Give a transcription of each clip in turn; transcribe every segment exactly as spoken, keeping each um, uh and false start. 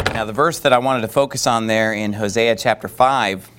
Now, the verse that I wanted to focus on there in Hosea chapter five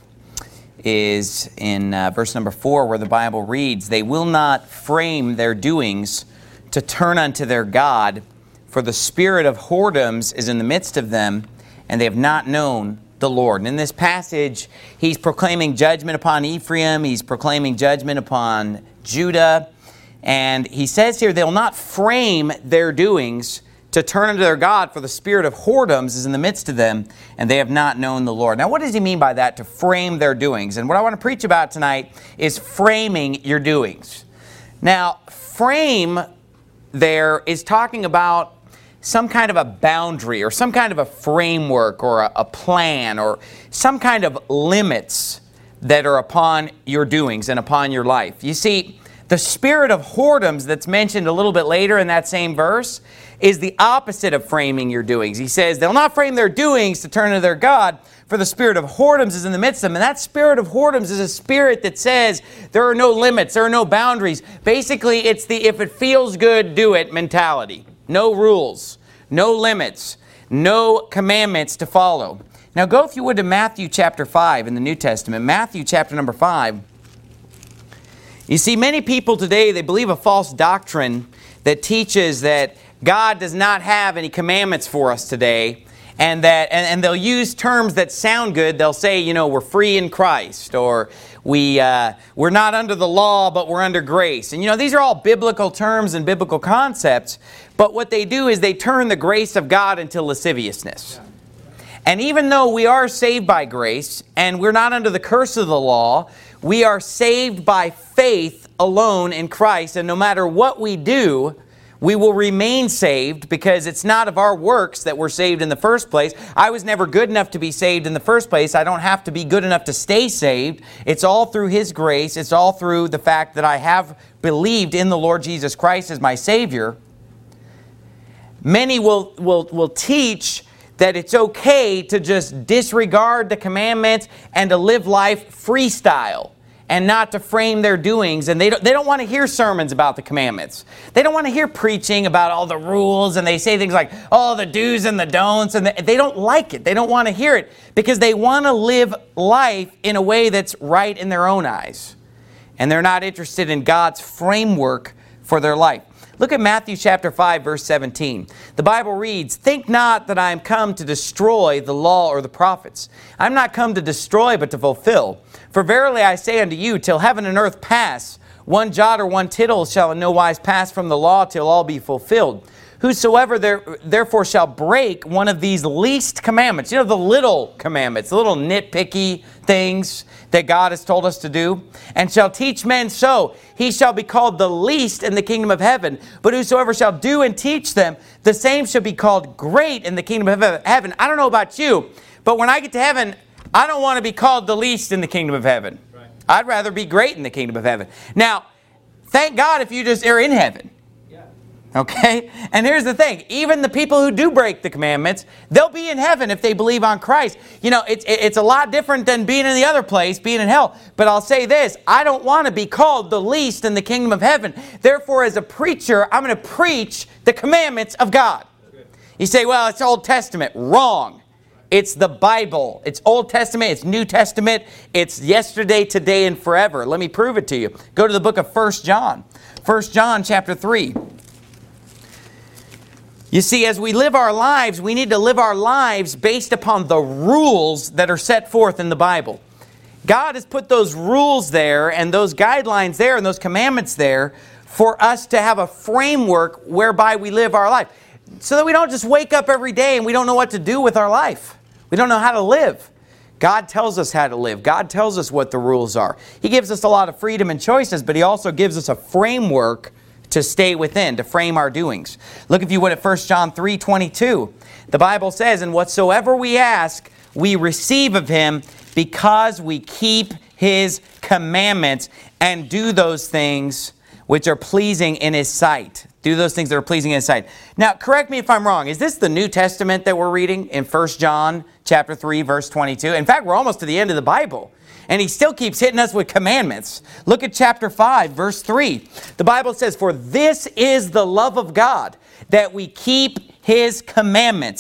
is in uh, verse number four, where the Bible reads, "They will not frame their doings to turn unto their God, for the spirit of whoredoms is in the midst of them, and they have not known the Lord." And in this passage, he's proclaiming judgment upon Ephraim. He's proclaiming judgment upon Judah. And he says here, they'll not frame their doings to turn unto their God, for the spirit of whoredoms is in the midst of them, and they have not known the Lord. Now, what does he mean by that, to frame their doings? And what I want to preach about tonight is framing your doings. Now, frame there is talking about some kind of a boundary or some kind of a framework or a, a plan or some kind of limits that are upon your doings and upon your life. You see, the spirit of whoredoms that's mentioned a little bit later in that same verse is the opposite of framing your doings. He says, they'll not frame their doings to turn to their God, for the spirit of whoredoms is in the midst of them. And that spirit of whoredoms is a spirit that says there are no limits, there are no boundaries. Basically, it's the if it feels good, do it mentality. No rules, no limits, no commandments to follow. Now go, if you would, to Matthew chapter five in the New Testament. Matthew chapter number five. You see, many people today, they believe a false doctrine that teaches that God does not have any commandments for us today, and that and, and they'll use terms that sound good. They'll say, you know, we're free in Christ, or we, uh, we're not under the law, but we're under grace. And you know, these are all biblical terms and biblical concepts, but what they do is they turn the grace of God into lasciviousness. And even though we are saved by grace, and we're not under the curse of the law, we are saved by faith alone in Christ, and no matter what we do, we will remain saved, because it's not of our works that we're saved in the first place. I was never good enough to be saved in the first place. I don't have to be good enough to stay saved. It's all through His grace. It's all through the fact that I have believed in the Lord Jesus Christ as my Savior. Many will, will, will teach that it's okay to just disregard the commandments and to live life freestyle, and not to frame their doings. And they don't, they don't want to hear sermons about the commandments. They don't want to hear preaching about all the rules, and they say things like, oh, the do's and the don'ts, and they don't like it. They don't want to hear it because they want to live life in a way that's right in their own eyes. And they're not interested in God's framework for their life. Look at Matthew chapter five, verse seventeen. The Bible reads, "Think not that I am come to destroy the law or the prophets. I am not come to destroy, but to fulfill. For verily I say unto you, till heaven and earth pass, one jot or one tittle shall in no wise pass from the law till all be fulfilled. Whosoever there, therefore shall break one of these least commandments," you know, the little commandments, the little nitpicky things that God has told us to do, "and shall teach men so, he shall be called the least in the kingdom of heaven. But whosoever shall do and teach them, the same shall be called great in the kingdom of heaven." I don't know about you, but when I get to heaven, I don't want to be called the least in the kingdom of heaven. Right. I'd rather be great in the kingdom of heaven. Now, thank God if you just are in heaven. Okay? And here's the thing. Even the people who do break the commandments, they'll be in heaven if they believe on Christ. You know, it's, it's a lot different than being in the other place, being in hell. But I'll say this, I don't want to be called the least in the kingdom of heaven. Therefore, as a preacher, I'm going to preach the commandments of God. You say, well, it's Old Testament. Wrong. It's the Bible. It's Old Testament. It's New Testament. It's yesterday, today, and forever. Let me prove it to you. Go to the book of First John. First John chapter three. You see, as we live our lives, we need to live our lives based upon the rules that are set forth in the Bible. God has put those rules there and those guidelines there and those commandments there for us to have a framework whereby we live our life. So that we don't just wake up every day and we don't know what to do with our life. We don't know how to live. God tells us how to live. God tells us what the rules are. He gives us a lot of freedom and choices, but He also gives us a framework to stay within, to frame our doings. Look, if you would, at First John three twenty-two. The Bible says, "And whatsoever we ask, we receive of Him, because we keep His commandments and do those things which are pleasing in His sight." Do those things that are pleasing in His sight. Now, correct me if I'm wrong. Is this the New Testament that we're reading in First John chapter three, verse twenty-two? In fact, we're almost to the end of the Bible. And He still keeps hitting us with commandments. Look at chapter five, verse three. The Bible says, "For this is the love of God, that we keep His commandments,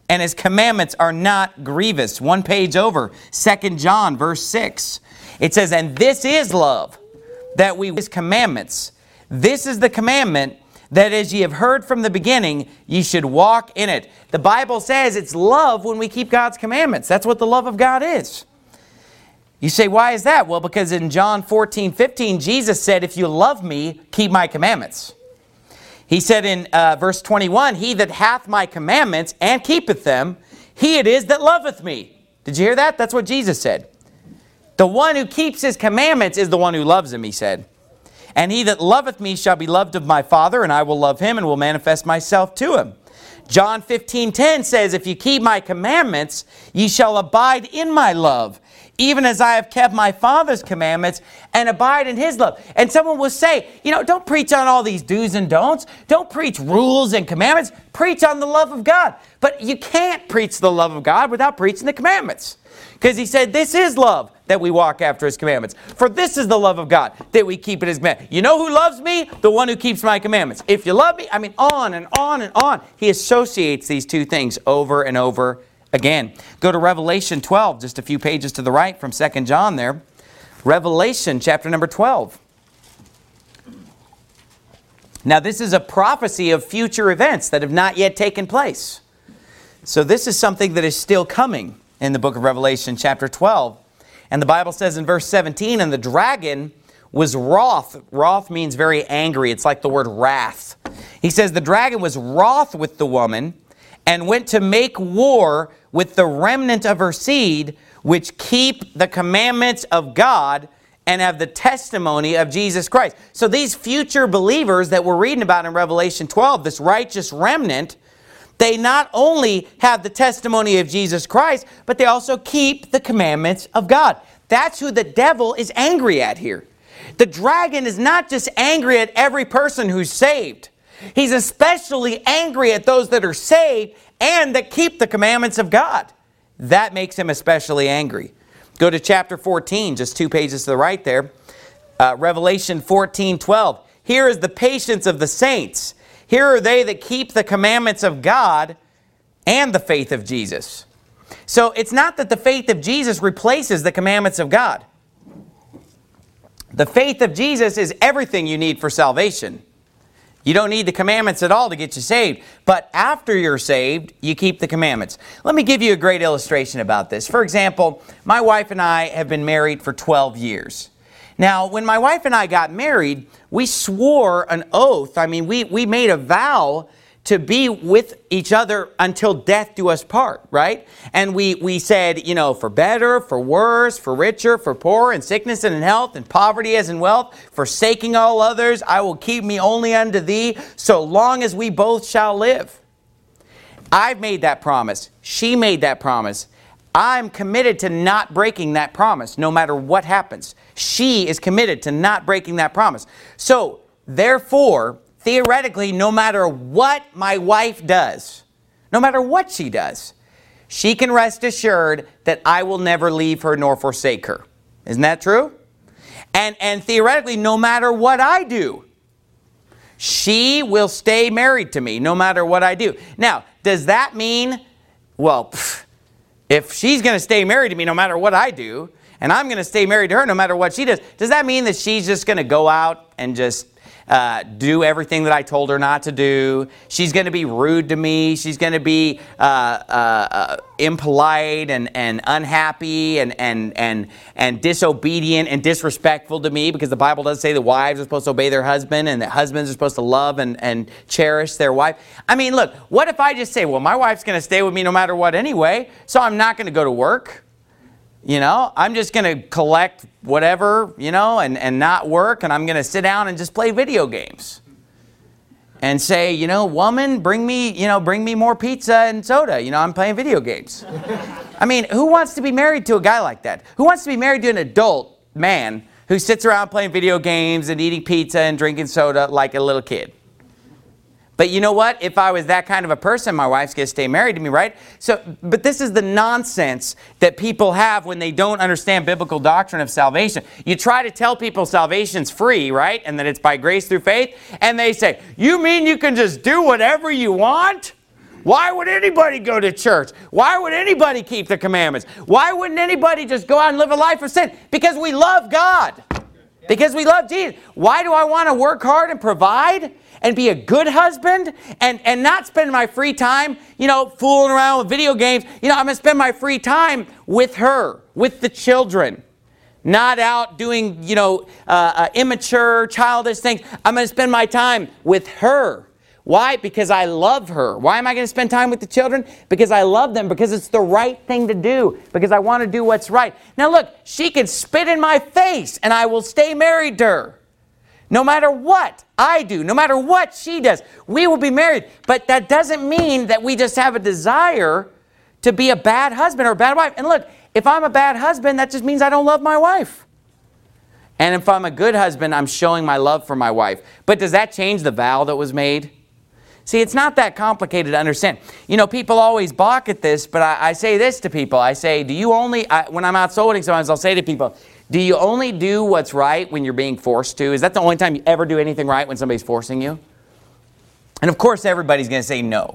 and his commandments are not grievous. One page over, Second John verse six. It says, and this is love, that we his commandments. This is the commandment, that as ye have heard from the beginning, ye should walk in it. The Bible says it's love when we keep God's commandments. That's what the love of God is. You say, why is that? Well, because in John fourteen fifteen, Jesus said, if you love me, keep my commandments. He said in uh, verse twenty-one, he that hath my commandments and keepeth them, he it is that loveth me. Did you hear that? That's what Jesus said. The one who keeps his commandments is the one who loves him, he said. And he that loveth me shall be loved of my Father, and I will love him and will manifest myself to him. John fifteen ten says, if you keep my commandments, ye shall abide in my love, even as I have kept my Father's commandments and abide in his love. And someone will say, you know, don't preach on all these do's and don'ts. Don't preach rules and commandments. Preach on the love of God. But you can't preach the love of God without preaching the commandments. Because he said, this is love, that we walk after his commandments. For this is the love of God, that we keep his commandments. You know who loves me? The one who keeps my commandments. If you love me, I mean, on and on and on. He associates these two things over and over again. Go to Revelation twelve, just a few pages to the right from Second John there. Revelation chapter number twelve. Now this is a prophecy of future events that have not yet taken place. So this is something that is still coming in the book of Revelation chapter twelve. And the Bible says in verse seventeen, and the dragon was wroth. Wroth means very angry. It's like the word wrath. He says the dragon was wroth with the woman and went to make war with the remnant of her seed, which keep the commandments of God and have the testimony of Jesus Christ. So these future believers that we're reading about in Revelation twelve, this righteous remnant, they not only have the testimony of Jesus Christ, but they also keep the commandments of God. That's who the devil is angry at here. The dragon is not just angry at every person who's saved. He's especially angry at those that are saved and that keep the commandments of God. That makes him especially angry. Go to chapter fourteen, just two pages to the right there. Uh, Revelation fourteen twelve. Here is the patience of the saints. Here are they that keep the commandments of God and the faith of Jesus. So it's not that the faith of Jesus replaces the commandments of God. The faith of Jesus is everything you need for salvation. You don't need the commandments at all to get you saved. But after you're saved, you keep the commandments. Let me give you a great illustration about this. For example, my wife and I have been married for twelve years. Now, when my wife and I got married, we swore an oath. I mean, we, we made a vow to be with each other until death do us part, right? And we, we said, you know, for better, for worse, for richer, for poor, in sickness and in health, and poverty as in wealth, forsaking all others, I will keep me only unto thee, so long as we both shall live. I've made that promise. She made that promise. I'm committed to not breaking that promise, no matter what happens. She is committed to not breaking that promise. So, therefore, theoretically, no matter what my wife does, no matter what she does, she can rest assured that I will never leave her nor forsake her. Isn't that true? And, and theoretically, no matter what I do, she will stay married to me, no matter what I do. Now, does that mean, well, pff, if she's going to stay married to me no matter what I do, and I'm going to stay married to her no matter what she does, does that mean that she's just going to go out and just uh, do everything that I told her not to do? She's going to be rude to me. She's going to be uh, uh, uh, impolite and, and unhappy and, and, and, and disobedient and disrespectful to me, because the Bible does say that wives are supposed to obey their husband and that husbands are supposed to love and, and cherish their wife. I mean, look, what if I just say, well, my wife's going to stay with me no matter what anyway, so I'm not going to go to work. You know, I'm just going to collect whatever, you know, and, and not work, and I'm going to sit down and just play video games. And say, you know, woman, bring me, you know, bring me more pizza and soda. You know, I'm playing video games. I mean, who wants to be married to a guy like that? Who wants to be married to an adult man who sits around playing video games and eating pizza and drinking soda like a little kid? But you know what? If I was that kind of a person, my wife's going to stay married to me, right? So, but this is the nonsense that people have when they don't understand biblical doctrine of salvation. You try to tell people salvation's free, right? And that it's by grace through faith. And they say, you mean you can just do whatever you want? Why would anybody go to church? Why would anybody keep the commandments? Why wouldn't anybody just go out and live a life of sin? Because we love God. Because we love Jesus. Why do I want to work hard and provide and be a good husband and, and not spend my free time, you know, fooling around with video games? You know, I'm going to spend my free time with her, with the children. Not out doing, you know, uh, uh, immature, childish things. I'm going to spend my time with her. Why? Because I love her. Why am I going to spend time with the children? Because I love them. Because it's the right thing to do. Because I want to do what's right. Now look, she can spit in my face and I will stay married to her. No matter what I do, no matter what she does, we will be married. But that doesn't mean that we just have a desire to be a bad husband or a bad wife. And look, if I'm a bad husband, that just means I don't love my wife. And if I'm a good husband, I'm showing my love for my wife. But does that change the vow that was made? See, it's not that complicated to understand. You know, people always balk at this, but I, I say this to people. I say, do you only, I, when I'm out soul winning, sometimes I'll say to people, do you only do what's right when you're being forced to? Is that the only time you ever do anything right, when somebody's forcing you? And of course, everybody's going to say no.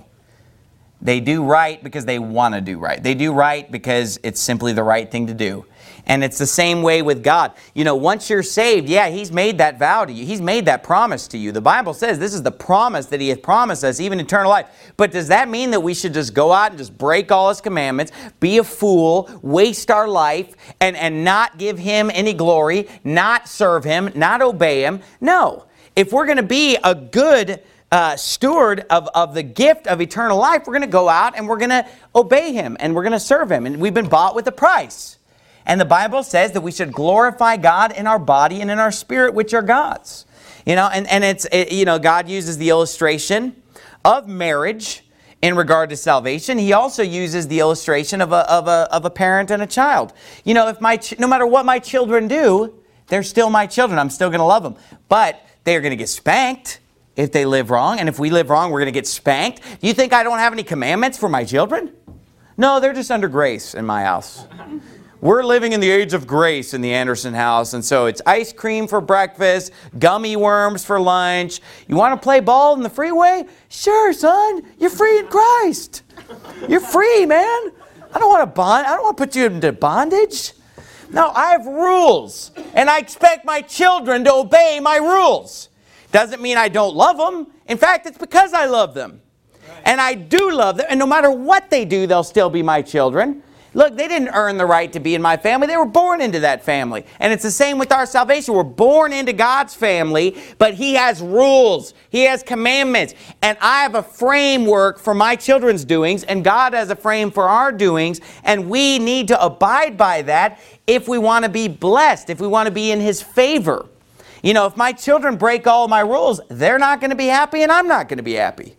They do right because they want to do right. They do right because it's simply the right thing to do. And it's the same way with God. You know, once you're saved, yeah, He's made that vow to you. He's made that promise to you. The Bible says this is the promise that He hath promised us, even eternal life. But does that mean that we should just go out and just break all His commandments, be a fool, waste our life, and, and not give Him any glory, not serve Him, not obey Him? No. If we're going to be a good uh, steward of, of the gift of eternal life, we're going to go out and we're going to obey Him and we're going to serve Him. And we've been bought with a price. And the Bible says that we should glorify God in our body and in our spirit, which are God's. You know, and, and it's, it, you know, God uses the illustration of marriage in regard to salvation. He also uses the illustration of a, of a, of a parent and a child. You know, if my, ch- no matter what my children do, they're still my children. I'm still going to love them. But they're going to get spanked if they live wrong. And if we live wrong, we're going to get spanked. Do you think I don't have any commandments for my children? No, they're just under grace in my house. We're living in the age of grace in the Anderson house, and so it's ice cream for breakfast, gummy worms for lunch. You want to play ball in the freeway? Sure, son. You're free in Christ. You're free, man. I don't want to bond. I don't want to put you into bondage. No, I have rules, and I expect my children to obey my rules. Doesn't mean I don't love them. In fact, it's because I love them. And I do love them, and no matter what they do, they'll still be my children. Look, they didn't earn the right to be in my family. They were born into that family. And it's the same with our salvation. We're born into God's family, but He has rules. He has commandments. And I have a framework for my children's doings, and God has a frame for our doings. And we need to abide by that if we want to be blessed, if we want to be in His favor. You know, if my children break all my rules, they're not going to be happy, and I'm not going to be happy.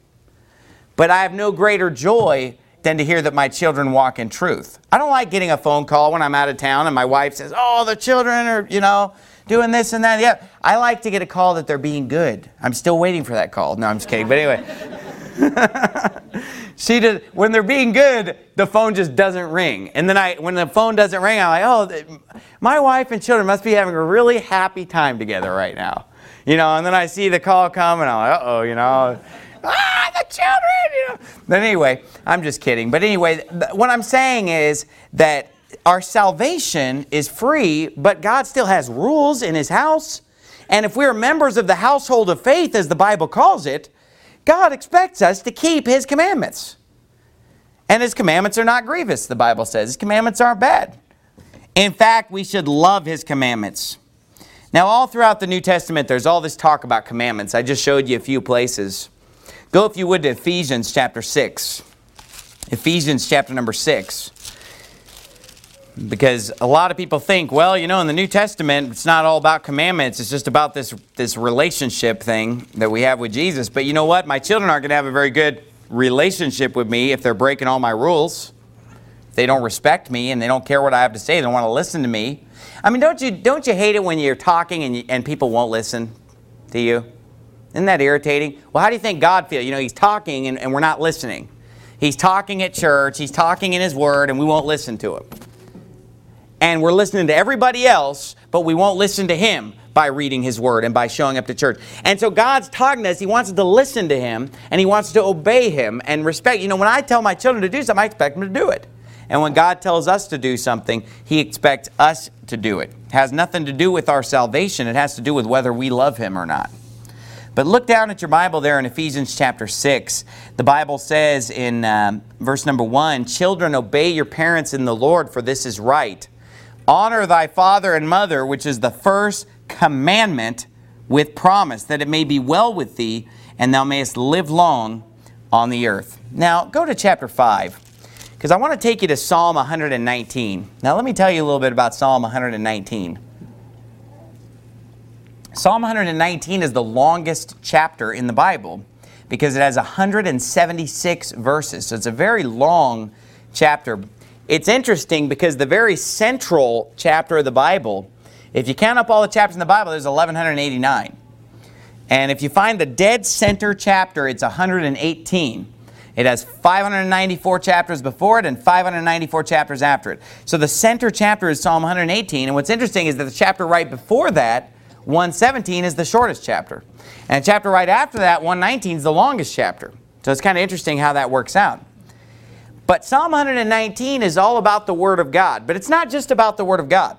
But I have no greater joy than to hear that my children walk in truth. I don't like getting a phone call when I'm out of town and my wife says, oh, the children are, you know, doing this and that. Yeah, I like to get a call that they're being good. I'm still waiting for that call. No, I'm just kidding. But anyway, she did, when they're being good, the phone just doesn't ring. And then I, when the phone doesn't ring, I'm like, oh, my wife and children must be having a really happy time together right now. You know, and then I see the call come and I'm like, uh-oh, you know. Ah, the children, you know. But anyway, I'm just kidding. But anyway, th- what I'm saying is that our salvation is free, but God still has rules in His house. And if we're members of the household of faith, as the Bible calls it, God expects us to keep His commandments. And His commandments are not grievous, the Bible says. His commandments aren't bad. In fact, we should love His commandments. Now, all throughout the New Testament, there's all this talk about commandments. I just showed you a few places. Go, if you would, to Ephesians chapter six. Ephesians chapter number six. Because a lot of people think, well, you know, in the New Testament, it's not all about commandments. It's just about this, this relationship thing that we have with Jesus. But you know what? My children aren't going to have a very good relationship with me if they're breaking all my rules. If they don't respect me and they don't care what I have to say. They don't want to listen to me. I mean, don't you, don't you hate it when you're talking and, you, and people won't listen to you? Isn't that irritating? Well, how do you think God feels? You know, He's talking and, and we're not listening. He's talking at church. He's talking in His Word and we won't listen to Him. And we're listening to everybody else, but we won't listen to Him. by reading His Word and by showing up to church. And so God's talking to us. He wants us to listen to Him, and He wants us to obey Him and respect. You know, when I tell my children to do something, I expect them to do it. And when God tells us to do something, He expects us to do it. It has nothing to do with our salvation. It has to do with whether we love Him or not. But look down at your Bible there in Ephesians chapter six. The Bible says in um, verse number one, "Children, obey your parents in the Lord, for this is right. Honor thy father and mother, which is the first commandment with promise, that it may be well with thee, and thou mayest live long on the earth." Now, go to chapter five. Because I want to take you to Psalm one nineteen. Now let me tell you a little bit about Psalm one nineteen. Psalm one nineteen is the longest chapter in the Bible because it has one hundred seventy-six verses. So it's a very long chapter. It's interesting because the very central chapter of the Bible, if you count up all the chapters in the Bible, there's eleven eighty-nine. And if you find the dead center chapter, it's one hundred eighteen. It has five hundred ninety-four chapters before it and five hundred ninety-four chapters after it. So the center chapter is Psalm one eighteen. And what's interesting is that the chapter right before that, one seventeen, is the shortest chapter. And the chapter right after that, one nineteen, is the longest chapter. So it's kind of interesting how that works out. But Psalm one nineteen is all about the Word of God. But it's not just about the Word of God.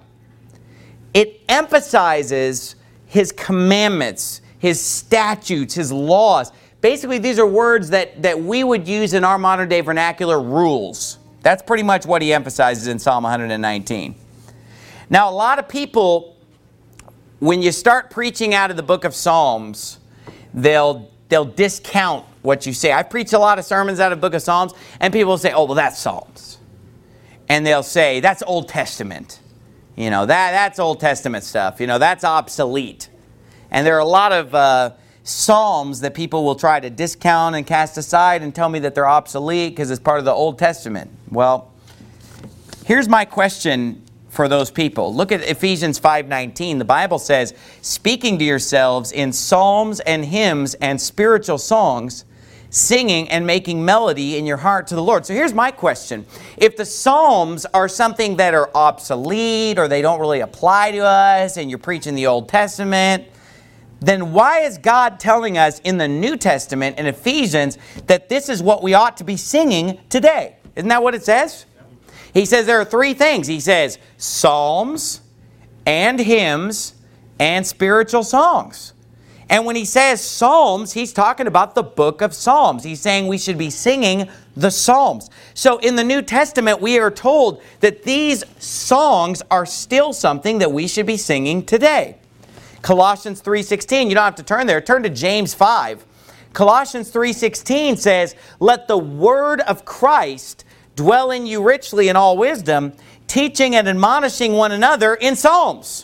It emphasizes His commandments, His statutes, His laws. Basically, these are words that, that we would use in our modern day vernacular, rules. That's pretty much what he emphasizes in Psalm one nineteen. Now, a lot of people, when you start preaching out of the book of Psalms, they'll, they'll discount what you say. I've preached a lot of sermons out of the book of Psalms, and people will say, oh, well, that's Psalms. And they'll say, that's Old Testament. You know, that, that's Old Testament stuff. You know, that's obsolete. And there are a lot of Uh, Psalms that people will try to discount and cast aside and tell me that they're obsolete because it's part of the Old Testament. Well, here's my question for those people. Look at Ephesians five nineteen. The Bible says, "Speaking to yourselves in psalms and hymns and spiritual songs, singing and making melody in your heart to the Lord." So here's my question. If the Psalms are something that are obsolete or they don't really apply to us and you're preaching the Old Testament, then why is God telling us in the New Testament, in Ephesians, that this is what we ought to be singing today? Isn't that what it says? He says there are three things. He says psalms and hymns and spiritual songs. And when he says psalms, he's talking about the book of Psalms. He's saying we should be singing the psalms. So in the New Testament, we are told that these songs are still something that we should be singing today. Colossians three sixteen, you don't have to turn there. Turn to James five. Colossians three sixteen says, "Let the word of Christ dwell in you richly in all wisdom, teaching and admonishing one another in psalms."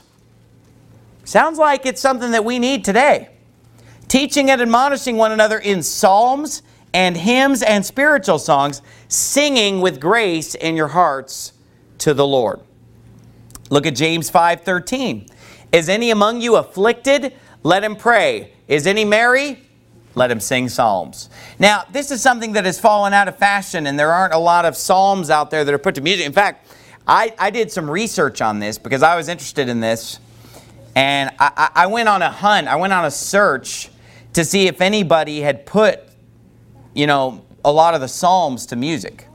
Sounds like it's something that we need today. Teaching and admonishing one another in psalms and hymns and spiritual songs, singing with grace in your hearts to the Lord. Look at James five thirteen. "Is any among you afflicted? Let him pray. Is any merry? Let him sing psalms." Now, this is something that has fallen out of fashion, and there aren't a lot of psalms out there that are put to music. In fact, I, I did some research on this because I was interested in this, and I, I went on a hunt. I went on a search to see if anybody had put, you know, a lot of the psalms to music.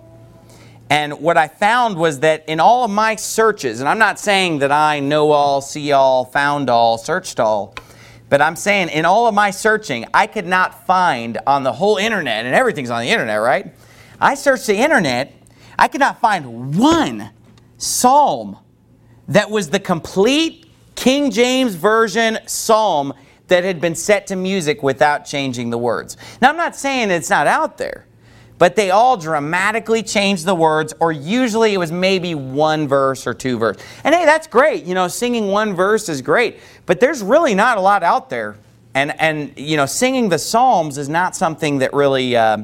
And what I found was that in all of my searches, and I'm not saying that I know all, see all, found all, searched all, but I'm saying in all of my searching, I could not find on the whole internet, and everything's on the internet, right? I searched the internet, I could not find one psalm that was the complete King James Version psalm that had been set to music without changing the words. Now, I'm not saying it's not out there, but they all dramatically changed the words, or usually it was maybe one verse or two verses. And hey, that's great. You know, singing one verse is great. But there's really not a lot out there. And, and you know, singing the Psalms is not something that really uh,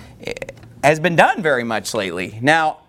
has been done very much lately. Now,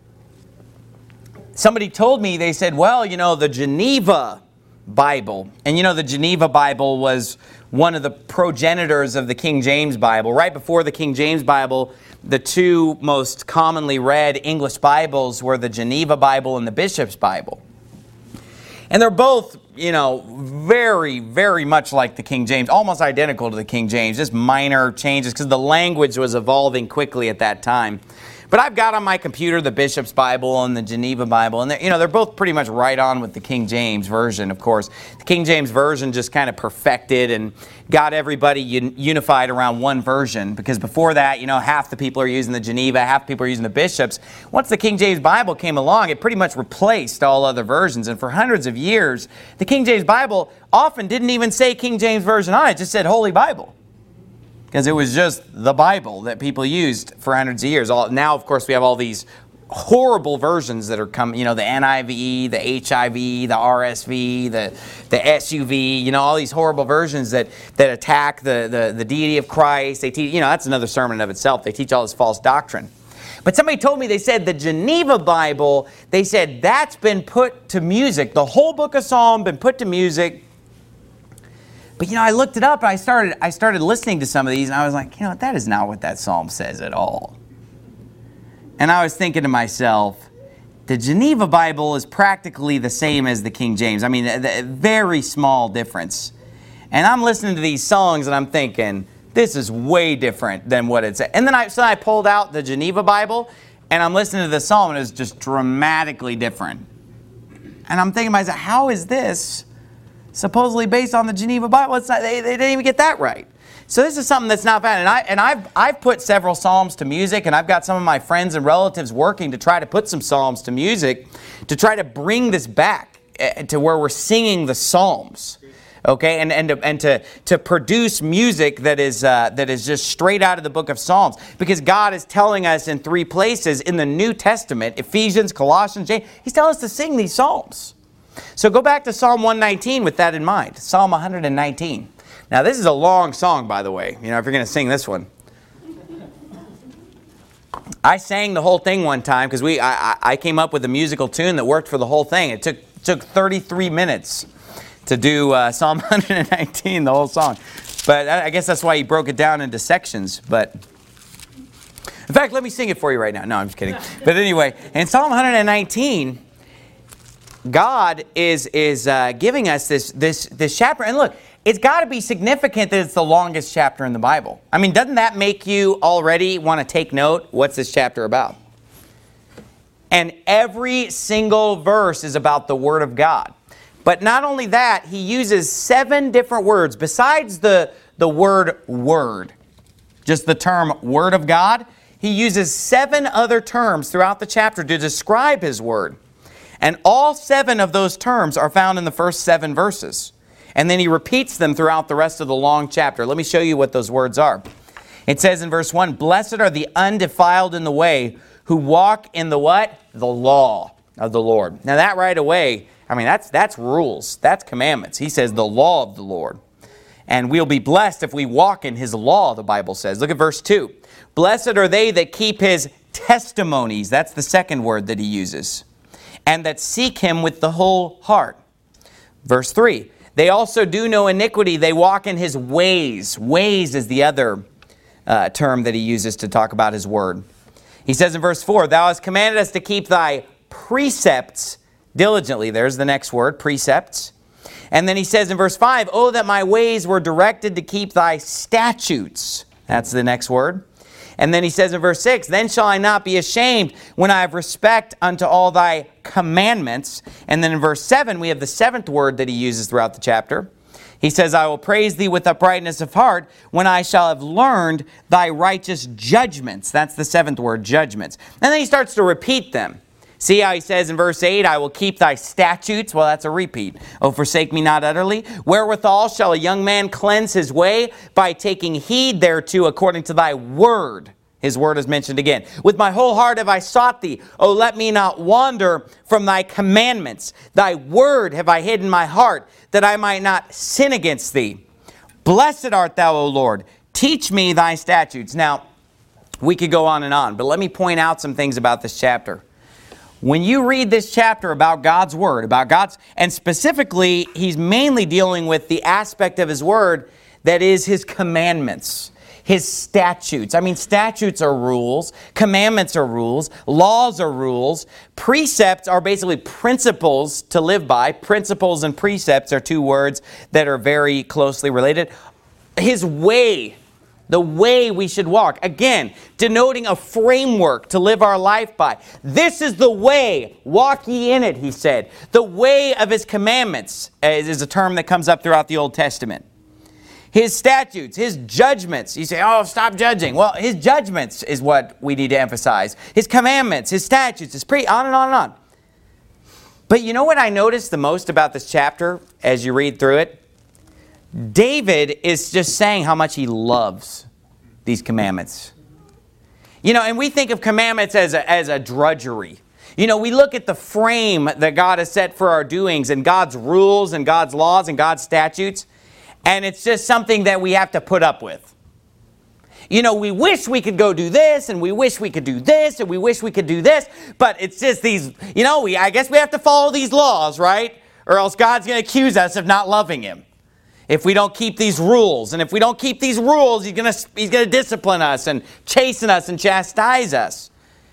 somebody told me, they said, well, you know, the Geneva Bible. And you know, the Geneva Bible was one of the progenitors of the King James Bible. Right before the King James Bible, the two most commonly read English Bibles were the Geneva Bible and the Bishop's Bible. And they're both, you know, very, very much like the King James, almost identical to the King James, just minor changes because the language was evolving quickly at that time. But I've got on my computer the Bishop's Bible and the Geneva Bible, and they're, you know, they're both pretty much right on with the King James Version, of course. The King James Version just kind of perfected and got everybody un- unified around one version, because before that, you know, half the people are using the Geneva, half the people are using the Bishop's. Once the King James Bible came along, it pretty much replaced all other versions, and for hundreds of years, the King James Bible often didn't even say King James Version on it, it just said Holy Bible. Because it was just the Bible that people used for hundreds of years. All, now, of course, we have all these horrible versions that are coming. You know, the N I V, the H I V, the R S V, the the S U V. You know, all these horrible versions that that attack the the, the deity of Christ. They teach. You know, that's another sermon of itself. They teach all this false doctrine. But somebody told me, they said the Geneva Bible, they said that's been put to music. The whole book of Psalm been put to music. But, you know, I looked it up and I started, I started listening to some of these and I was like, you know, that is not what that psalm says at all. And I was thinking to myself, the Geneva Bible is practically the same as the King James. I mean, a, a very small difference. And I'm listening to these songs and I'm thinking, this is way different than what it said. And then I, so I pulled out the Geneva Bible and I'm listening to the psalm and it's just dramatically different. And I'm thinking to myself, how is this supposedly based on the Geneva Bible? It's not, they, they didn't even get that right. So this is something that's not bad. And, I, and I've, I've put several psalms to music, and I've got some of my friends and relatives working to try to put some psalms to music to try to bring this back to where we're singing the psalms. Okay, and and to, and to to produce music that is uh, that is just straight out of the book of Psalms, because God is telling us in three places in the New Testament, Ephesians, Colossians, James, He's telling us to sing these psalms. So go back to Psalm one nineteen with that in mind. Psalm one nineteen. Now this is a long song, by the way. You know, if you're going to sing this one, I sang the whole thing one time because we I, I came up with a musical tune that worked for the whole thing. It took took thirty-three minutes to do uh, Psalm one nineteen, the whole song. But I guess that's why he broke it down into sections. But in fact, let me sing it for you right now. No, I'm just kidding. But anyway, in Psalm one nineteen, God is is uh, giving us this this this chapter, and look, it's got to be significant that it's the longest chapter in the Bible. I mean, doesn't that make you already want to take note? What's this chapter about? And every single verse is about the Word of God. But not only that, he uses seven different words. Besides the, the word word, just the term Word of God, he uses seven other terms throughout the chapter to describe his Word. And all seven of those terms are found in the first seven verses. And then he repeats them throughout the rest of the long chapter. Let me show you what those words are. It says in verse one, "Blessed are the undefiled in the way, who walk in the what? The law of the Lord." Now that right away, I mean, that's that's rules. That's commandments. He says the law of the Lord. And we'll be blessed if we walk in His law, the Bible says. Look at verse two. "Blessed are they that keep His testimonies." That's the second word that he uses. "And that seek Him with the whole heart." Verse three. "They also do no iniquity. They walk in His ways." Ways is the other uh, term that he uses to talk about His Word. He says in verse four, "Thou hast commanded us to keep Thy precepts diligently." There's the next word, precepts. And then he says in verse five, "Oh, that my ways were directed to keep Thy statutes." That's the next word. And then he says in verse six, "Then shall I not be ashamed when I have respect unto all Thy commandments." And then in verse seven, we have the seventh word that he uses throughout the chapter. He says, "I will praise Thee with uprightness of heart when I shall have learned Thy righteous judgments." That's the seventh word, judgments. And then he starts to repeat them. See how he says in verse eight, "I will keep Thy statutes." Well, that's a repeat. "Oh, forsake me not utterly. Wherewithal shall a young man cleanse his way? By taking heed thereto according to Thy word." His word is mentioned again. "With my whole heart have I sought Thee. Oh, let me not wander from Thy commandments. Thy word have I hid in my heart, that I might not sin against Thee. Blessed art Thou, O Lord. Teach me Thy statutes." Now, we could go on and on, but let me point out some things about this chapter. When you read this chapter about God's Word, about God's, and specifically, he's mainly dealing with the aspect of His Word that is His commandments. His statutes. I mean, statutes are rules. Commandments are rules. Laws are rules. Precepts are basically principles to live by. Principles and precepts are two words that are very closely related. His way, the way we should walk. Again, denoting a framework to live our life by. This is the way, walk ye in it, he said. The way of his commandments is a term that comes up throughout the Old Testament. His statutes, his judgments. You say, oh, stop judging. Well, his judgments is what we need to emphasize. His commandments, his statutes, his pre, on and on and on. But you know what I noticed the most about this chapter as you read through it? David is just saying how much he loves these commandments. You know, and we think of commandments as a, as a drudgery. You know, we look at the frame that God has set for our doings and God's rules and God's laws and God's statutes. And it's just something that we have to put up with. You know, we wish we could go do this, and we wish we could do this, and we wish we could do this, but it's just these, you know, we I guess we have to follow these laws, right? Or else God's going to accuse us of not loving Him. If we don't keep these rules, and if we don't keep these rules, He's going to He's going to discipline us and chasten us and chastise us.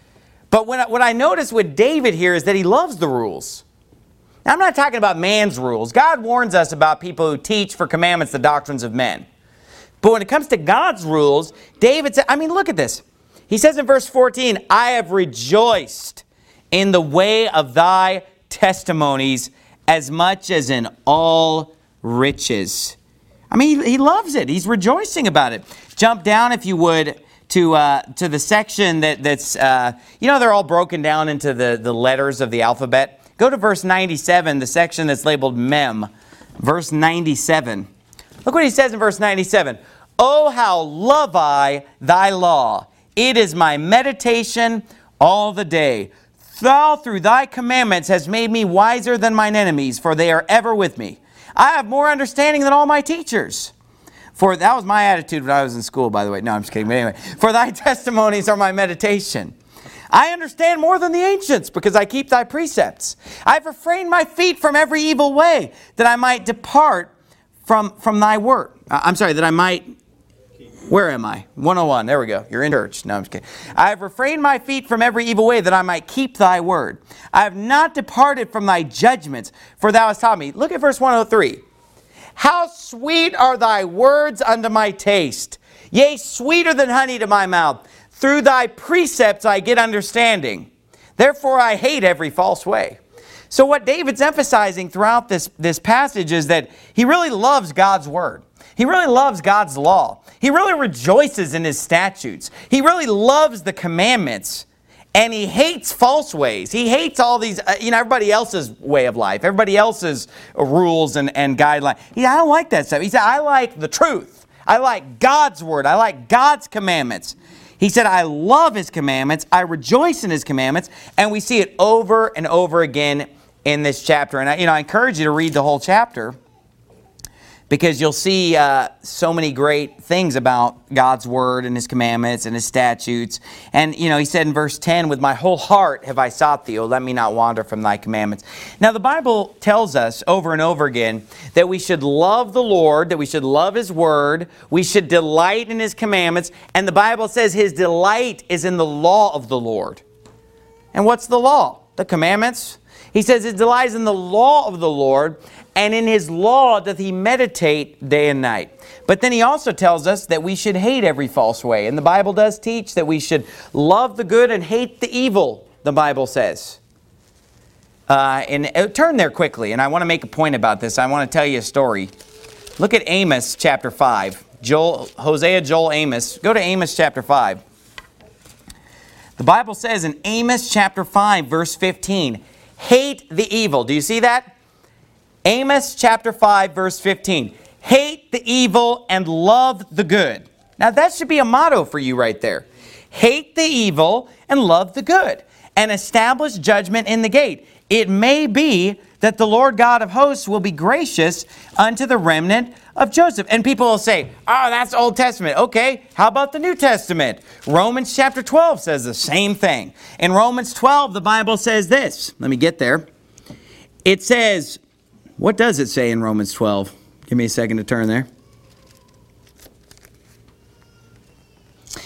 But when, what I notice with David here is that he loves the rules. Now, I'm not talking about man's rules. God warns us about people who teach for commandments the doctrines of men. But when it comes to God's rules, David said, I mean, look at this. He says in verse fourteen, I have rejoiced in the way of thy testimonies as much as in all riches. I mean, he, he loves it. He's rejoicing about it. Jump down, if you would, to uh, to the section that, that's, uh, you know, they're all broken down into the, the letters of the alphabet. Go to verse ninety-seven, the section that's labeled Mem. Verse ninety-seven. Look what he says in verse ninety-seven. Oh, how love I thy law. It is my meditation all the day. Thou through thy commandments hast made me wiser than mine enemies, for they are ever with me. I have more understanding than all my teachers. For that was my attitude when I was in school, by the way. No, I'm just kidding. But anyway, for thy testimonies are my meditation. I understand more than the ancients, because I keep thy precepts. I have refrained my feet from every evil way, that I might depart from, from thy word. I'm sorry, that I might... Where am I? one oh one. There we go. You're in church. No, I'm just kidding. I have refrained my feet from every evil way, that I might keep thy word. I have not departed from thy judgments, for thou hast taught me. Look at verse one oh three. How sweet are thy words unto my taste, yea, sweeter than honey to my mouth. Through thy precepts I get understanding. Therefore I hate every false way. So what David's emphasizing throughout this, this passage is that he really loves God's word. He really loves God's law. He really rejoices in his statutes. He really loves the commandments. And he hates false ways. He hates all these, uh, you know, everybody else's way of life. Everybody else's uh, rules and, and guidelines. He, I don't like that stuff. He said, I like the truth. I like God's word. I like God's commandments. He said, I love his commandments. I rejoice in his commandments. And we see it over and over again in this chapter. And I, you know, I encourage you to read the whole chapter, because you'll see uh, so many great things about God's word and his commandments and his statutes. And, you know, he said in verse ten, with my whole heart have I sought thee, O let me not wander from thy commandments. Now, the Bible tells us over and over again that we should love the Lord, that we should love his word, we should delight in his commandments. And the Bible says his delight is in the law of the Lord. And what's the law? The commandments. He says his delight is in the law of the Lord, and in his law doth he meditate day and night. But then he also tells us that we should hate every false way. And the Bible does teach that we should love the good and hate the evil, the Bible says. Uh, and uh, turn there quickly, and I want to make a point about this. I want to tell you a story. Look at Amos chapter five. Joel, Hosea, Joel, Amos. Go to Amos chapter five. The Bible says in Amos chapter five, verse fifteen, hate the evil. Do you see that? Amos chapter five, verse fifteen. Hate the evil and love the good. Now that should be a motto for you right there. Hate the evil and love the good, and establish judgment in the gate. It may be that the Lord God of hosts will be gracious unto the remnant of Joseph. And people will say, oh, that's Old Testament. Okay, how about the New Testament? Romans chapter twelve says the same thing. In Romans twelve, the Bible says this. Let me get there. It says, what does it say in Romans twelve? Give me a second to turn there.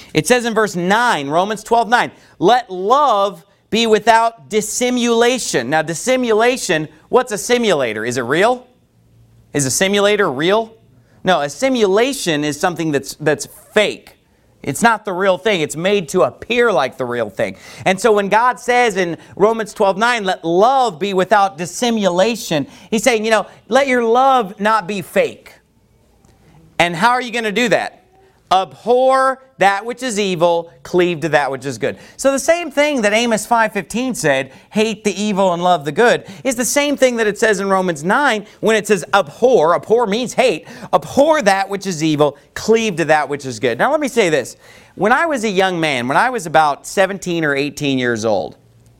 It says in verse nine, Romans twelve nine, let love be without dissimulation. Now, dissimulation, what's a simulator? Is it real? Is a simulator real? No, a simulation is something that's that's fake. It's not the real thing. It's made to appear like the real thing. And so when God says in Romans twelve nine, let love be without dissimulation, He's saying, you know, let your love not be fake. And how are you going to do that? Abhor that which is evil, cleave to that which is good. So the same thing that Amos five fifteen said, hate the evil and love the good, is the same thing that it says in Romans nine when it says abhor. Abhor means hate. Abhor that which is evil, cleave to that which is good. Now let me say this. When I was a young man, when I was about seventeen or eighteen years old,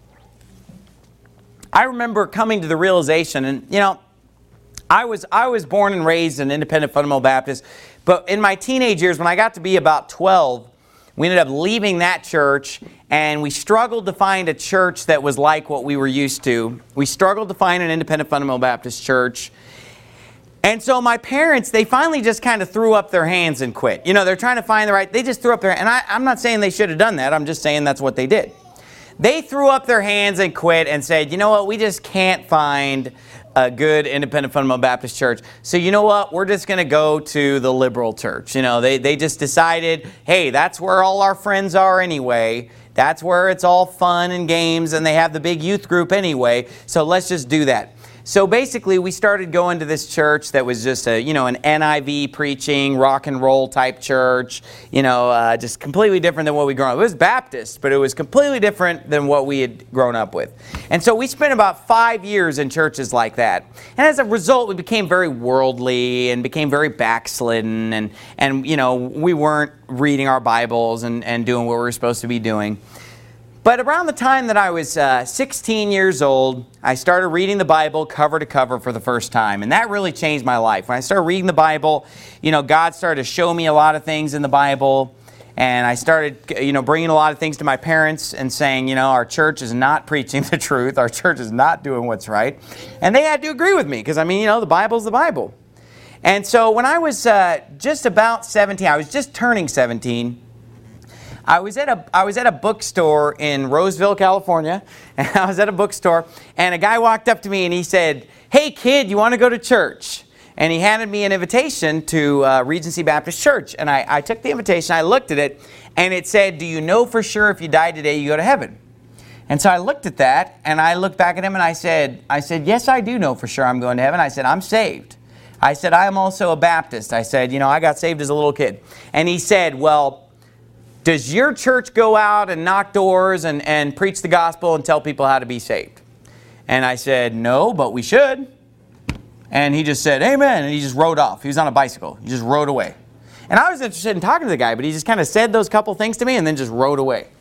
I remember coming to the realization, and you know, I was, I was born and raised an independent fundamental Baptist. But in my teenage years, when I got to be about twelve, we ended up leaving that church, and we struggled to find a church that was like what we were used to. We struggled to find an independent fundamental Baptist church. And so my parents, they finally just kind of threw up their hands and quit. You know, they're trying to find the right, they just threw up their, and I, I'm not saying they should have done that. I'm just saying that's what they did. They threw up their hands and quit and said, you know what, we just can't find a good independent fundamental Baptist church. So you know what, we're just going to go to the liberal church. You know, they, they just decided, hey, that's where all our friends are anyway. That's where it's all fun and games, and they have the big youth group anyway. So let's just do that. So basically, we started going to this church that was just a, you know, an N I V preaching, rock and roll type church, you know, uh, just completely different than what we grew up with. It was Baptist, but it was completely different than what we had grown up with. And so we spent about five years in churches like that. And as a result, we became very worldly and became very backslidden. And, and you know, we weren't reading our Bibles and, and doing what we were supposed to be doing. But around the time that I was uh, sixteen years old, I started reading the Bible cover to cover for the first time. And that really changed my life. When I started reading the Bible, you know, God started to show me a lot of things in the Bible. And I started, you know, bringing a lot of things to my parents and saying, you know, our church is not preaching the truth. Our church is not doing what's right. And they had to agree with me because, I mean, you know, the Bible's the Bible. And so when I was uh, just about seventeen, I was just turning seventeen, I was at a I was at a bookstore in Roseville, California, and I was at a bookstore, and a guy walked up to me and he said, "Hey kid, you want to go to church?" And he handed me an invitation to uh, Regency Baptist Church, and I, I took the invitation, I looked at it, and it said, "Do you know for sure if you die today you go to heaven?" And so I looked at that, and I looked back at him, and I said, I said, "Yes, I do know for sure I'm going to heaven." I said, "I'm saved." I said, "I am also a Baptist." I said, "You know, I got saved as a little kid." And he said, "Well, does your church go out and knock doors and, and preach the gospel and tell people how to be saved?" And I said, "No, but we should." And he just said, "Amen." And he just rode off. He was on a bicycle. He just rode away. And I was interested in talking to the guy, but he just kind of said those couple things to me and then just rode away.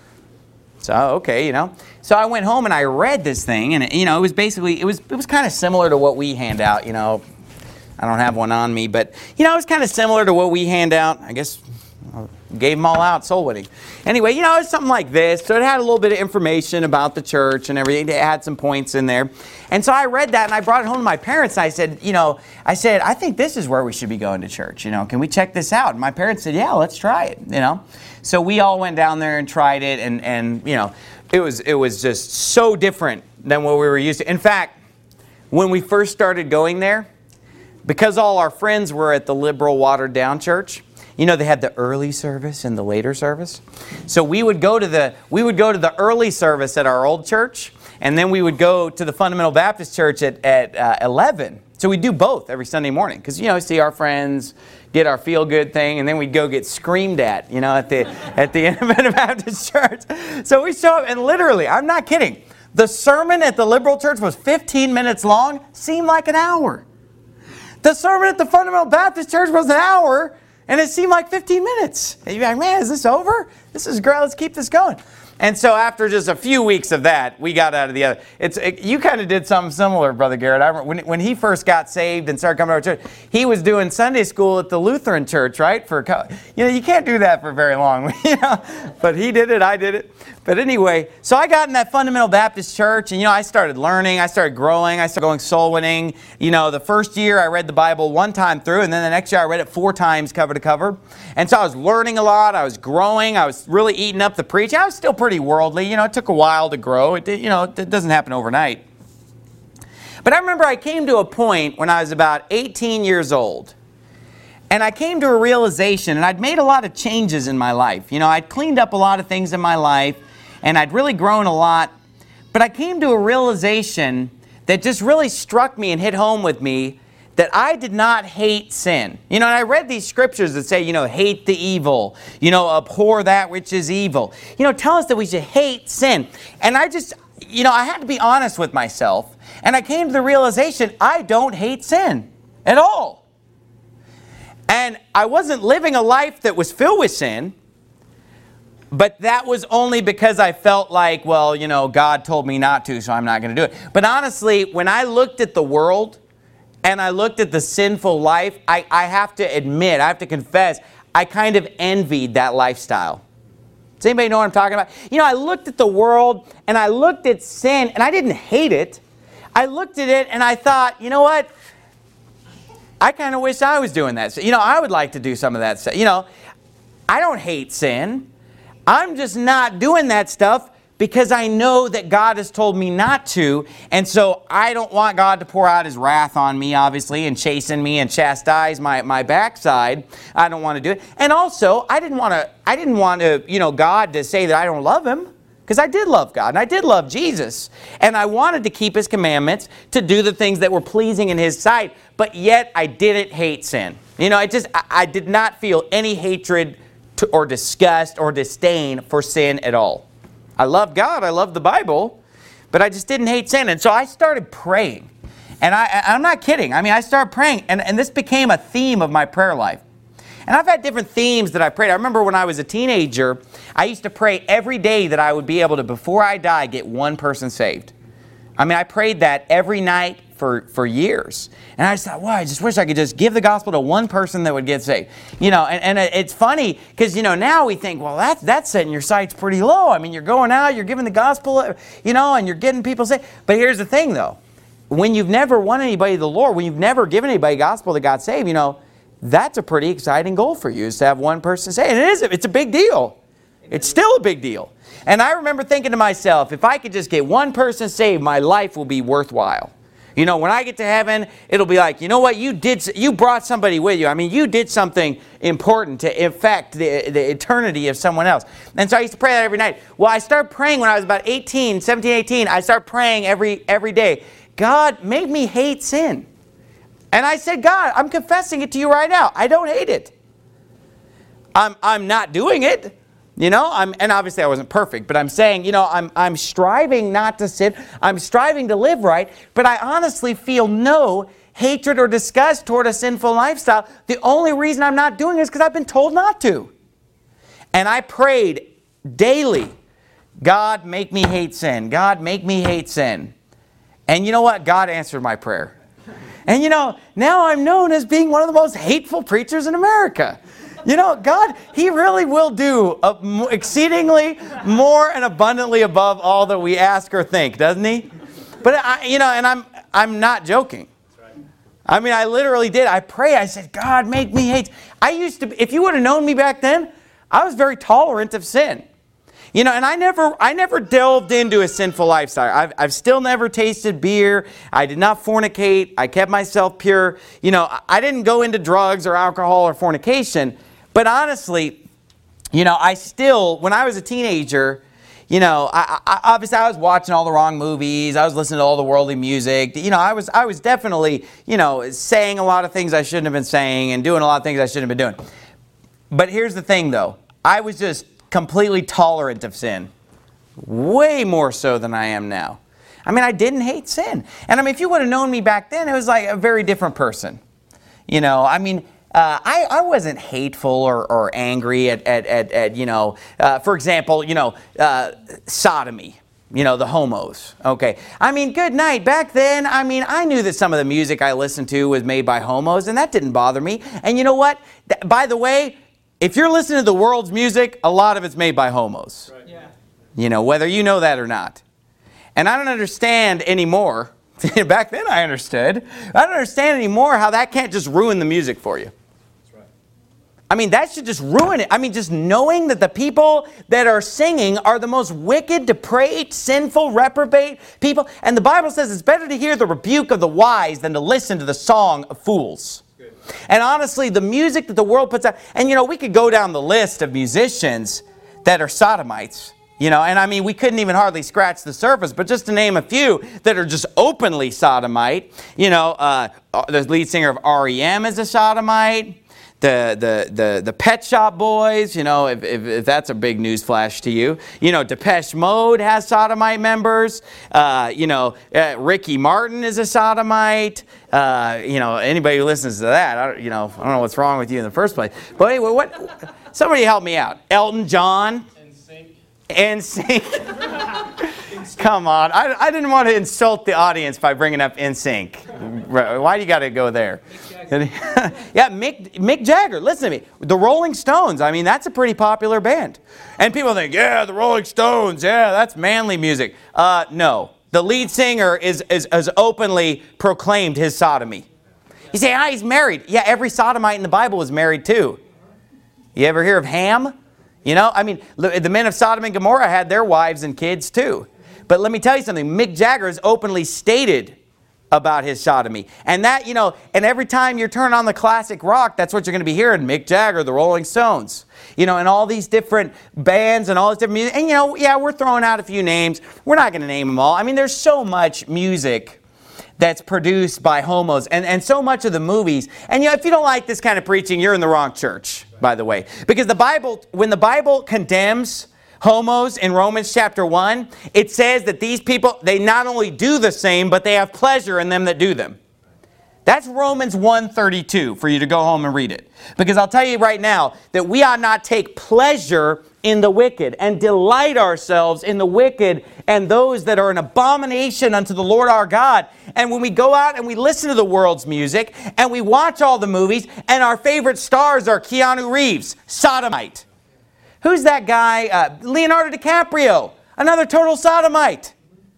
So, okay, you know. So I went home and I read this thing, and, it, you know, it was basically, it was, it was kind of similar to what we hand out, you know. I don't have one on me, but, you know, it was kind of similar to what we hand out. I guess gave them all out, soul winning. Anyway, you know, it's something like this. So it had a little bit of information about the church and everything. It had some points in there. And so I read that and I brought it home to my parents. And I said, you know, I said, "I think this is where we should be going to church. You know, can we check this out?" And my parents said, "Yeah, let's try it." You know, so we all went down there and tried it. And, and you know, it was, it was just so different than what we were used to. In fact, when we first started going there, because all our friends were at the liberal, watered down church, you know, they had the early service and the later service. So we would go to the we would go to the early service at our old church, and then we would go to the Fundamental Baptist Church at, at uh, eleven. So we'd do both every Sunday morning because, you know, see our friends, get our feel-good thing, and then we'd go get screamed at, you know, at the, at the Independent Baptist Church. So we show up, and literally, I'm not kidding, the sermon at the liberal church was fifteen minutes long, seemed like an hour. The sermon at the Fundamental Baptist Church was an hour, and it seemed like fifteen minutes. And you're like, "Man, is this over? This is great. Let's keep this going." And so after just a few weeks of that, we got out of the other. It's it, you kind of did something similar, Brother Garrett. I remember when, when he first got saved and started coming over to church, he was doing Sunday school at the Lutheran church, right? For you know, you can't do that for very long, you know. But he did it. I did it. But anyway, so I got in that Fundamental Baptist Church, and, you know, I started learning, I started growing, I started going soul winning. You know, the first year I read the Bible one time through, and then the next year I read it four times cover to cover. And so I was learning a lot, I was growing, I was really eating up the preaching. I was still pretty worldly, you know, it took a while to grow. It, did, you know, it doesn't happen overnight. But I remember I came to a point when I was about eighteen years old. And I came to a realization, and I'd made a lot of changes in my life. You know, I'd cleaned up a lot of things in my life, and I'd really grown a lot. But I came to a realization that just really struck me and hit home with me that I did not hate sin. You know, and I read these scriptures that say, you know, hate the evil, you know, abhor that which is evil. You know, tell us that we should hate sin. And I just, you know, I had to be honest with myself. And I came to the realization, I don't hate sin at all. And I wasn't living a life that was filled with sin, but that was only because I felt like, well, you know, God told me not to, so I'm not going to do it. But honestly, when I looked at the world and I looked at the sinful life, I, I have to admit, I have to confess, I kind of envied that lifestyle. Does anybody know what I'm talking about? You know, I looked at the world and I looked at sin, and I didn't hate it. I looked at it and I thought, you know what? I kind of wish I was doing that. So, you know, I would like to do some of that stuff. You know, I don't hate sin. I'm just not doing that stuff because I know that God has told me not to. And so I don't want God to pour out His wrath on me, obviously, and chasten me and chastise my, my backside. I don't want to do it. And also, I didn't want to, I didn't want to, you know, God to say that I don't love Him. Because I did love God, and I did love Jesus. And I wanted to keep His commandments, to do the things that were pleasing in His sight. But yet, I didn't hate sin. You know, I just, I, I did not feel any hatred to, or disgust or disdain for sin at all. I love God, I love the Bible, but I just didn't hate sin. And so I started praying. And I, I'm not kidding. I mean, I started praying, and, and this became a theme of my prayer life. And I've had different themes that I prayed. I remember when I was a teenager, I used to pray every day that I would be able to, before I die, get one person saved. I mean, I prayed that every night for, for years. And I just thought, wow, I just wish I could just give the gospel to one person that would get saved. You know, and, and it's funny because, you know, now we think, well, that's, that's setting your sights pretty low. I mean, you're going out, you're giving the gospel, you know, and you're getting people saved. But here's the thing, though. When you've never won anybody to the Lord, when you've never given anybody gospel that got saved, you know, that's a pretty exciting goal for you, is to have one person saved. And it is, it's a big deal. It's still a big deal. And I remember thinking to myself, if I could just get one person saved, my life will be worthwhile. You know, when I get to heaven, it'll be like, you know what, you did, you brought somebody with you. I mean, you did something important to affect the, the eternity of someone else. And so I used to pray that every night. Well, I started praying when I was about eighteen, seventeen, eighteen. I started praying every, every day. God, make me hate sin. And I said, God, I'm confessing it to you right now. I don't hate it. I'm, I'm not doing it. You know, I'm, and obviously I wasn't perfect, but I'm saying, you know, I'm, I'm striving not to sin. I'm striving to live right, but I honestly feel no hatred or disgust toward a sinful lifestyle. The only reason I'm not doing it is because I've been told not to. And I prayed daily, God, make me hate sin. God, make me hate sin. And you know what? God answered my prayer. And you know, now I'm known as being one of the most hateful preachers in America. You know, God, He really will do exceedingly more and abundantly above all that we ask or think, doesn't He? But, I, you know, and I'm, I'm not joking. I mean, I literally did. I prayed. I said, God, make me hate. I used to, if you would have known me back then, I was very tolerant of sin. You know, and I never I never delved into a sinful lifestyle. I've, I've still never tasted beer. I did not fornicate. I kept myself pure. You know, I didn't go into drugs or alcohol or fornication. But honestly, you know, I still, when I was a teenager, you know, I, I, obviously I was watching all the wrong movies. I was listening to all the worldly music. You know, I was I was definitely, you know, saying a lot of things I shouldn't have been saying and doing a lot of things I shouldn't have been doing. But here's the thing, though. I was just completely tolerant of sin. Way more so than I am now. I mean, I didn't hate sin. And I mean, if you would have known me back then, it was like a very different person. You know, I mean, uh, I, I wasn't hateful or, or angry at, at, at, at, you know, uh, for example, you know, uh, sodomy. You know, the homos. Okay. I mean, good night. Back then, I mean, I knew that some of the music I listened to was made by homos, and that didn't bother me. And you know what? Th- by the way, if you're listening to the world's music, a lot of it's made by homos. Right. Yeah. You know, whether you know that or not. And I don't understand anymore. Back then I understood. I don't understand anymore how that can't just ruin the music for you. I mean, that should just ruin it. I mean, just knowing that the people that are singing are the most wicked, depraved, sinful, reprobate people. And the Bible says it's better to hear the rebuke of the wise than to listen to the song of fools. Good. And honestly, the music that the world puts out, and you know, we could go down the list of musicians that are sodomites. You know, and I mean, we couldn't even hardly scratch the surface, but just to name a few that are just openly sodomite. You know, uh, the lead singer of R E M is a sodomite. The, the, the, the Pet Shop Boys, you know, if, if, if that's a big news flash to you. You know, Depeche Mode has sodomite members. Uh, you know, uh, Ricky Martin is a sodomite. Uh, you know, anybody who listens to that, I, you know, I don't know what's wrong with you in the first place. But anyway, what? Somebody help me out. Elton John. N Sync. Come on. I, I didn't want to insult the audience by bringing up N Sync. Why do you got to go there? Yeah, Mick, Mick Jagger. Listen to me. The Rolling Stones. I mean, that's a pretty popular band. And people think, yeah, the Rolling Stones. Yeah, that's manly music. Uh, no. The lead singer is, is, is openly proclaimed his sodomy. You say, ah, he's married. Yeah, every sodomite in the Bible was married too. You ever hear of Ham? You know, I mean, the men of Sodom and Gomorrah had their wives and kids too. But let me tell you something. Mick Jagger has openly stated about his sodomy. And that, you know, and every time you turn on the classic rock, that's what you're going to be hearing. Mick Jagger, the Rolling Stones. You know, and all these different bands and all this different music. And, you know, yeah, we're throwing out a few names. We're not going to name them all. I mean, there's so much music that's produced by homos and, and so much of the movies. And, you know, if you don't like this kind of preaching, you're in the wrong church, by the way. Because the Bible, when the Bible condemns homos in Romans chapter one, it says that these people, they not only do the same, but they have pleasure in them that do them. That's Romans one thirty-two for you to go home and read it. Because I'll tell you right now that we ought not take pleasure in the wicked and delight ourselves in the wicked and those that are an abomination unto the Lord our God. And when we go out and we listen to the world's music and we watch all the movies and our favorite stars are Keanu Reeves, sodomite. Who's that guy? Uh, Leonardo DiCaprio, another total sodomite.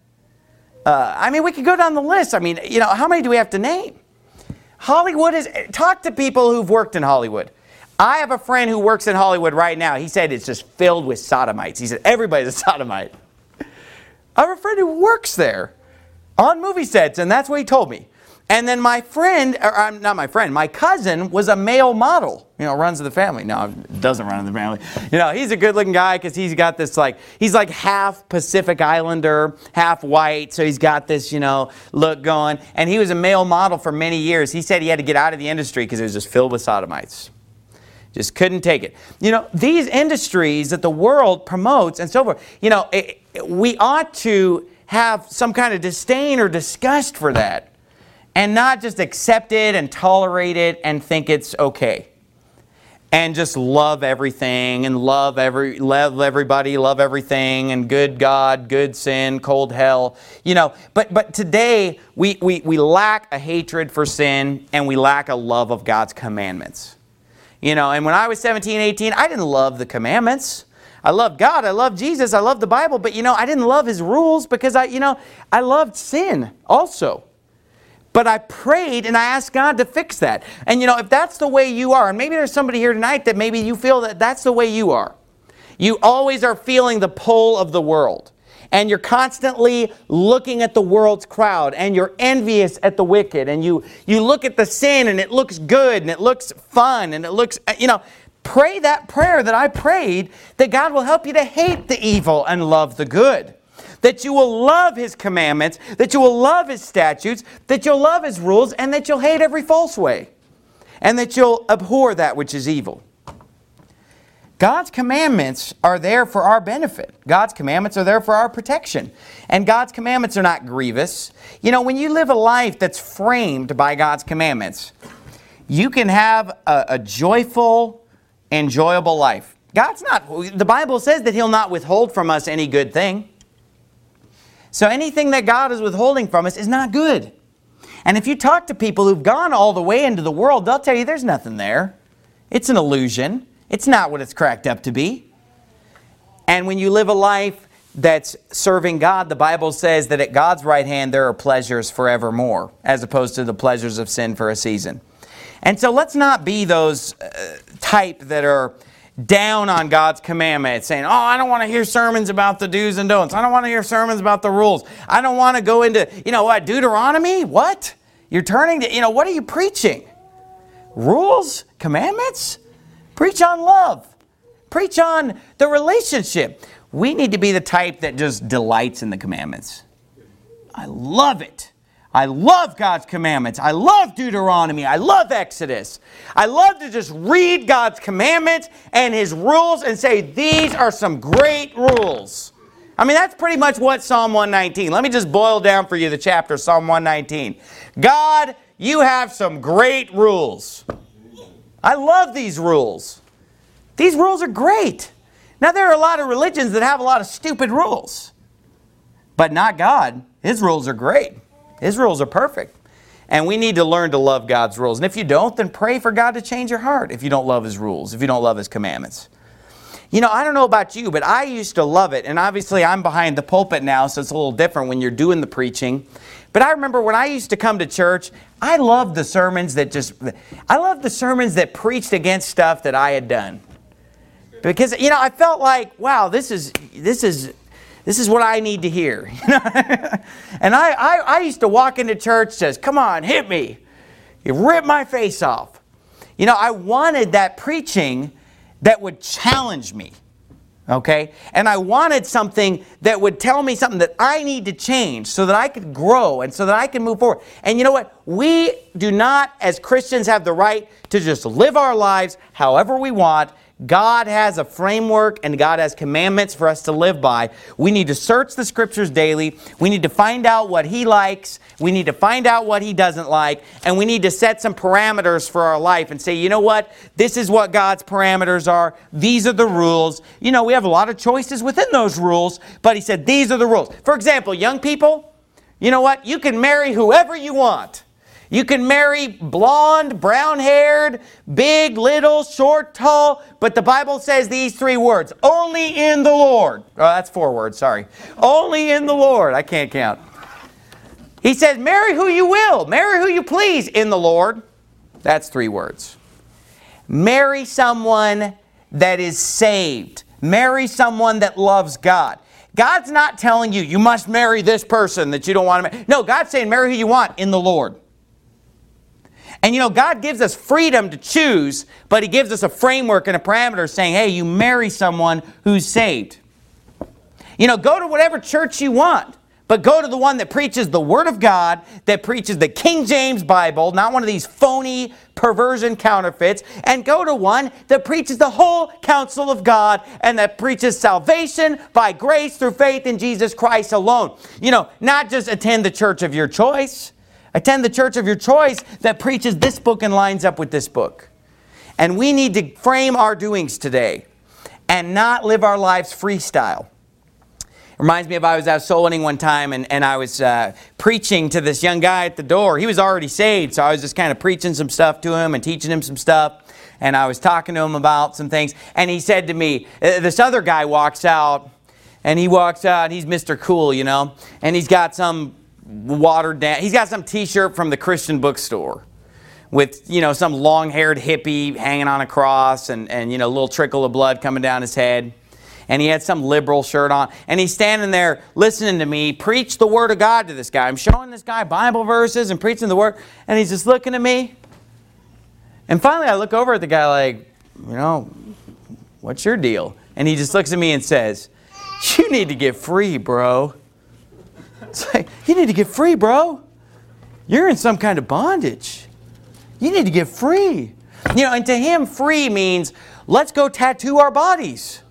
Uh, I mean, we could go down the list. I mean, you know, how many do we have to name? Hollywood is, talk to people who've worked in Hollywood. I have a friend who works in Hollywood right now. He said it's just filled with sodomites. He said everybody's a sodomite. I have a friend who works there on movie sets, and that's what he told me. And then my friend, or um, not my friend, my cousin was a male model. You know, runs in the family. No, doesn't run in the family. You know, he's a good-looking guy because he's got this like, he's like half Pacific Islander, half white. So he's got this, you know, look going. And he was a male model for many years. He said he had to get out of the industry because it was just filled with sodomites. Just couldn't take it. You know, these industries that the world promotes and so forth, you know, it, it, we ought to have some kind of disdain or disgust for that. And not just accept it and tolerate it and think it's okay. And just love everything and love every love everybody, love everything, and good God, good sin, cold hell. You know, but but today we, we, we lack a hatred for sin and we lack a love of God's commandments. You know, and when I was seventeen, eighteen, I didn't love the commandments. I loved God, I loved Jesus, I loved the Bible, but you know, I didn't love His rules because I, you know, I loved sin also. But I prayed and I asked God to fix that. And you know, if that's the way you are, and maybe there's somebody here tonight that maybe you feel that that's the way you are. You always are feeling the pull of the world. And you're constantly looking at the world's crowd. And you're envious at the wicked. And you, you look at the sin and it looks good and it looks fun and it looks, you know, pray that prayer that I prayed that God will help you to hate the evil and love the good. That you will love His commandments, that you will love His statutes, that you'll love His rules, and that you'll hate every false way. And that you'll abhor that which is evil. God's commandments are there for our benefit. God's commandments are there for our protection. And God's commandments are not grievous. You know, when you live a life that's framed by God's commandments, you can have a, a joyful, enjoyable life. God's not, the Bible says that He'll not withhold from us any good thing. So anything that God is withholding from us is not good. And if you talk to people who've gone all the way into the world, they'll tell you there's nothing there. It's an illusion. It's not what it's cracked up to be. And when you live a life that's serving God, the Bible says that at God's right hand there are pleasures forevermore, as opposed to the pleasures of sin for a season. And so let's not be those uh, type that are down on God's commandments, saying, oh, I don't want to hear sermons about the do's and don'ts. I don't want to hear sermons about the rules. I don't want to go into, you know what, Deuteronomy? What? You're turning to, you know, what are you preaching? Rules? Commandments? Preach on love. Preach on the relationship. We need to be the type that just delights in the commandments. I love it. I love God's commandments. I love Deuteronomy. I love Exodus. I love to just read God's commandments and His rules and say, these are some great rules. I mean, that's pretty much what Psalm one nineteen. Let me just boil down for you the chapter, Psalm one nineteen. God, you have some great rules. I love these rules. These rules are great. Now, there are a lot of religions that have a lot of stupid rules. But not God. His rules are great. His rules are perfect. And we need to learn to love God's rules. And if you don't, then pray for God to change your heart if you don't love His rules, if you don't love His commandments. You know, I don't know about you, but I used to love it. And obviously, I'm behind the pulpit now, so it's a little different when you're doing the preaching. But I remember when I used to come to church, I loved the sermons that just, I loved the sermons that preached against stuff that I had done. Because, you know, I felt like, wow, this is this is this is what I need to hear. And I, I, I used to walk into church, says, come on, hit me. You rip my face off. You know, I wanted that preaching that would challenge me. Okay? And I wanted something that would tell me something that I need to change so that I could grow and so that I can move forward. And you know what? We do not, as Christians, have the right to just live our lives however we want. God has a framework and God has commandments for us to live by. We need to search the Scriptures daily. We need to find out what He likes. We need to find out what He doesn't like. And we need to set some parameters for our life and say, you know what? This is what God's parameters are. These are the rules. You know, we have a lot of choices within those rules, but He said these are the rules. For example, young people, you know what? You can marry whoever you want. You can marry blonde, brown-haired, big, little, short, tall, but the Bible says these three words, only in the Lord. Oh, that's four words, sorry. Only in the Lord. I can't count. He says, marry who you will. Marry who you please in the Lord. That's three words. Marry someone that is saved. Marry someone that loves God. God's not telling you, you must marry this person that you don't want to marry. No, God's saying marry who you want in the Lord. And you know, God gives us freedom to choose, but He gives us a framework and a parameter saying, hey, you marry someone who's saved. You know, go to whatever church you want, but go to the one that preaches the Word of God, that preaches the King James Bible, not one of these phony perversion counterfeits, and go to one that preaches the whole counsel of God and that preaches salvation by grace through faith in Jesus Christ alone. You know, not just attend the church of your choice. Attend the church of your choice that preaches this book and lines up with this book. And we need to frame our doings today and not live our lives freestyle. It reminds me of I was out soul winning one time and, and I was uh, preaching to this young guy at the door. He was already saved, so I was just kind of preaching some stuff to him and teaching him some stuff. And I was talking to him about some things. And he said to me, this other guy walks out, and he walks out, and he's Mister Cool, you know. And he's got some watered down, he's got some t-shirt from the Christian bookstore with, you know, some long-haired hippie hanging on a cross and, and, you know, a little trickle of blood coming down his head. And he had some liberal shirt on. And he's standing there listening to me preach the Word of God to this guy. I'm showing this guy Bible verses and preaching the Word. And he's just looking at me. And finally I look over at the guy like, you know, what's your deal? And he just looks at me and says, you need to get free, bro. It's like, you need to get free, bro. You're in some kind of bondage. You need to get free. You know, and to him, free means let's go tattoo our bodies.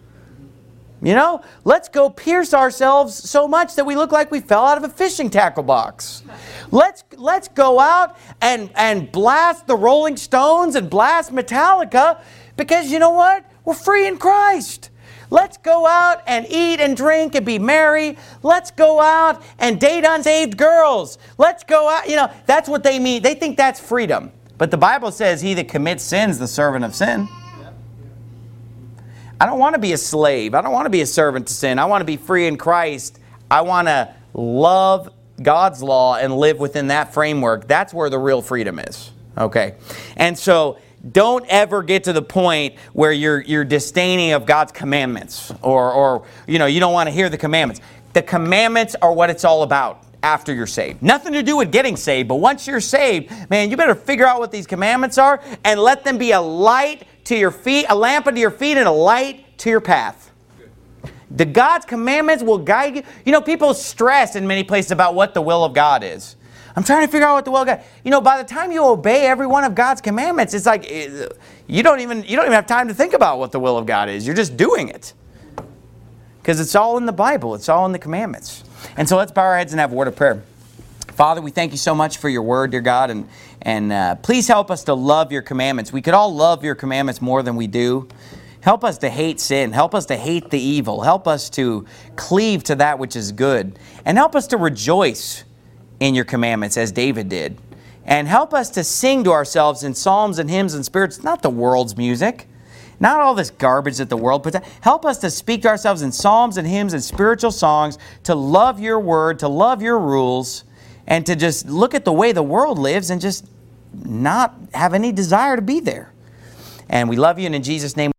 You know, let's go pierce ourselves so much that we look like we fell out of a fishing tackle box. Let's let's go out and, and blast the Rolling Stones and blast Metallica because you know what? We're free in Christ. Let's go out and eat and drink and be merry. Let's go out and date unsaved girls. Let's go out. You know, that's what they mean. They think that's freedom. But the Bible says he that commits sin is the servant of sin. I don't want to be a slave. I don't want to be a servant to sin. I want to be free in Christ. I want to love God's law and live within that framework. That's where the real freedom is. Okay? And so don't ever get to the point where you're you're disdaining of God's commandments, or or you know, you don't want to hear the commandments. The commandments are what it's all about after you're saved. Nothing to do with getting saved, but once you're saved, man, you better figure out what these commandments are and let them be a light to your feet, a lamp unto your feet, and a light to your path. The God's commandments will guide you. You know, people stress in many places about what the will of God is. I'm trying to figure out what the will of God. You know, by the time you obey every one of God's commandments, it's like you don't even you don't even have time to think about what the will of God is. You're just doing it. Because it's all in the Bible. It's all in the commandments. And so let's bow our heads and have a word of prayer. Father, we thank you so much for your word, dear God, and, and uh, please help us to love your commandments. We could all love your commandments more than we do. Help us to hate sin. Help us to hate the evil. Help us to cleave to that which is good. And help us to rejoice in your commandments as David did. And help us to sing to ourselves in psalms and hymns and spirits, not the world's music, not all this garbage that the world puts out. Help us to speak to ourselves in psalms and hymns and spiritual songs, to love your word, to love your rules, and to just look at the way the world lives and just not have any desire to be there. And we love you, and in Jesus' name,